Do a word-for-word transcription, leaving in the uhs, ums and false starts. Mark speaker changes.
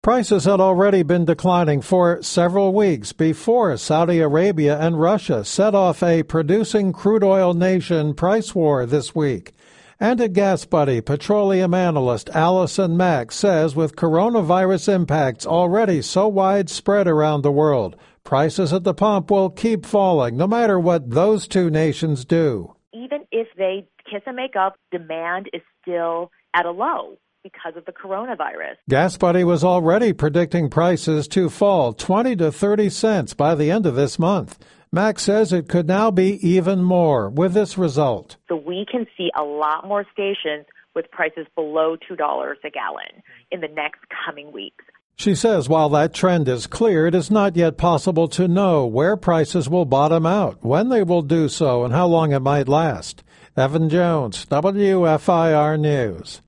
Speaker 1: Prices had already been declining for several weeks before Saudi Arabia and Russia set off a producing crude oil nation price war this week. And at GasBuddy, petroleum analyst Allison Mack says with coronavirus impacts already so widespread around the world, prices at the pump will keep falling no matter what those two nations do.
Speaker 2: Even if they kiss and make up, demand is still at a low because of the coronavirus.
Speaker 1: GasBuddy was already predicting prices to fall twenty to thirty cents by the end of this month. Mack says it could now be even more with this result.
Speaker 2: So we can see a lot more stations with prices below two dollars a gallon in the next coming weeks.
Speaker 1: She says while that trend is clear, it is not yet possible to know where prices will bottom out, when they will do so, and how long it might last. Evan Jones, W F I R News.